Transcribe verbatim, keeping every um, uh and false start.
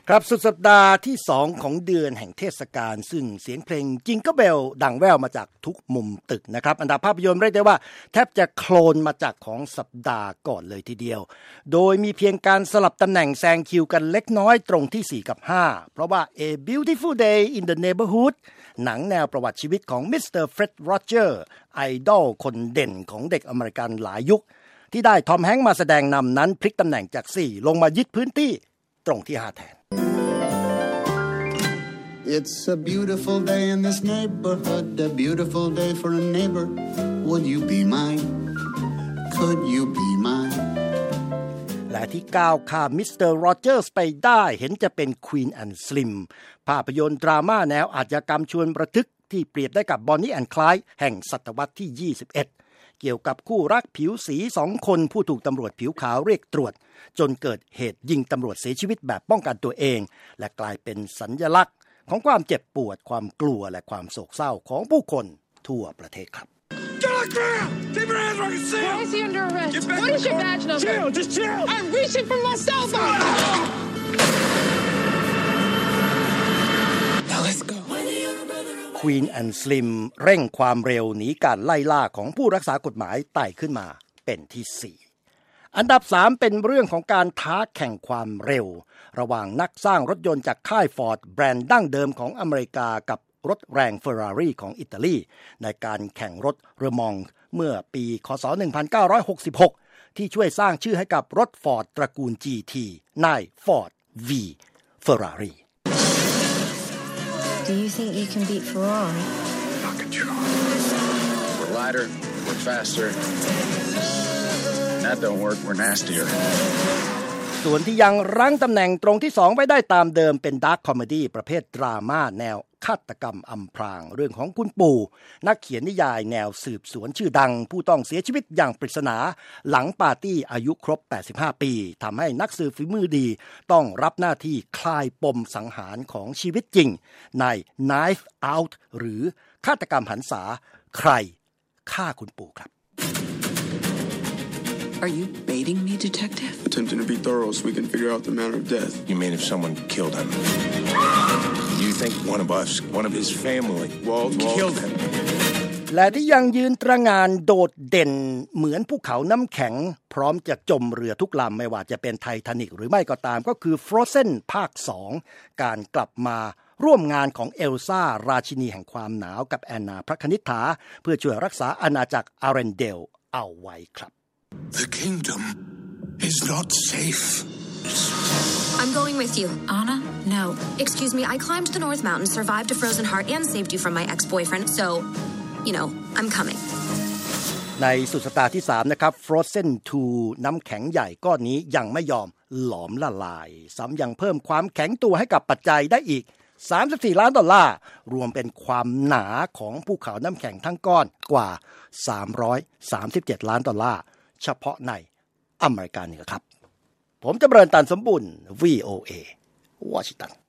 ครับสุดสัปดาห์ที่สองของเดือนแห่งเทศกาลซึ่งเสียงเพลงจิงเกิลเบลดังแว่วมาจากทุกมุมตึกนะครับอันดับภาพยนตร์เรียกได้ว่าแทบจะโคลนมาจากของสัปดาห์ก่อนเลยทีเดียวโดยมีเพียงการสลับตำแหน่งแซงคิวกันเล็กน้อยตรงที่สี่กับห้าเพราะว่า A Beautiful Day in the Neighborhood หนังแนวประวัติชีวิตของมิสเตอร์เฟร็ดโรเจอร์ไอดอลคนเด่นของเด็กอเมริกันหลายยุคที่ได้ทอมแฮงค์มาแสดงนำนั้นพลิกตำแหน่งจากสี่ลงมายึดพื้นที่ตรงที่ห้าแทน It's a beautiful day in this neighborhood, a beautiful day for a neighbor. Would you be mine? Could you be mine? และที่ก้าวข้ามมิสเตอร์โรเจอร์สไปได้เห็นจะเป็น Queen and Slim ภาพยนตร์ดราม่าแนวอาชญากรรมชวนระทึกที่เปรียบได้กับบอนนี่แอนด์ไคลด์แห่งศตวรรษที่ยี่สิบเอ็ดเกี่ยวกับคู่รักผิวสีสองคนผู้ถูกตำรวจผิวขาวเรียกตรวจจนเกิดเหตุยิงตำรวจเสียชีวิตแบบป้องกันตัวเองและกลายเป็นสัญลักษณ์ของความเจ็บปวดความกลัวและความโศกเศร้าของผู้คนทั่วประเทศครับ Get on the ground! Keep your hands where I can see Why is he under arrest? Get back What is your badge number? Chill, just chill! I'm reaching for my cell phone! Now let's go. Queen and Slim เร่งความเร็วหนีการไล่ล่าของผู้รักษากฎหมายไต่ขึ้นมาเป็นที่สี่อันดับสามเป็นเรื่องของการท้าแข่งความเร็วระหว่างนักสร้างรถยนต์จากค่าย Ford แบรนด์ดั้งเดิมของอเมริกากับรถแรง Ferrari ของอิตาลีในการแข่งรถเรอมองเมื่อปีค.ศ. หนึ่งพันเก้าร้อยหกสิบหกที่ช่วยสร้างชื่อให้กับรถ Ford ตระกูล จี ที ใน Ford V Ferrari Do you think you can beat Ferrari? Not control. We're lighter, we're faster. That don't work, we're nastier. ส่วนที่ยังรั้งตำแหน่งตรงที่สองไว้ได้ตามเดิมเป็นดาร์คคอมเมดี้ประเภทดราม่าแนวฆาตกรรมอำพรางเรื่องของคุณปู่นักเขียนนิยายแนวสืบสวนชื่อดังผู้ต้องเสียชีวิตอย่างปริศนาหลังปาร์ตี้อายุครบแปดสิบห้าปีทำให้นักสืบฝีมือดีต้องรับหน้าที่คลายปมสังหารของชีวิตจริงใน Knife Out หรือฆาตกรรมหันษาใครฆ่าคุณปู่ครับ Are you baiting me, detective? Attempting to be thorough so we can figure out the manner of death. You mean if someone killed him? You think one of us, one of his family, Walt, Walt. killed him? และที่ยังยืนตระหง่านโดดเด่นเหมือนภูเขาน้ำแข็งพร้อมจะจมเรือทุกลำไม่ว่าจะเป็นไททานิกหรือไม่ก็ตามก็คือ Frozen ภาคสองการกลับมาร่วมงานของเอลซ่าราชินีแห่งความหนาวกับแอนนาพระคณิษฐาเพื่อช่วยรักษาอาณาจักรอาเรนเดลเอาไว้ครับ The kingdom is not safe. I'm going with you. Anna? No. Excuse me, I climbed the North Mountain, survived a frozen heart, and saved you from my ex-boyfriend, so, you know, I'm coming. ในสุดสัปดาห์ที่สามนะครับ Frozen ทู น้ำแข็งใหญ่ก้อนนี้ยังไม่ยอมหลอมละลายซ้ำยังเพิ่มความแข็งตัวให้กับปัจจัยได้อีกสามสิบสี่ล้านดอลลาร์รวมเป็นความหนาของภูเขาน้ำแข็งทั้งก้อนกว่าสามร้อยสามสิบเจ็ดล้านดอลลาร์เฉพาะในอเมริกาเหนือครับผมจำเริญตันสมบุญ วี โอ เอ วอชิงตัน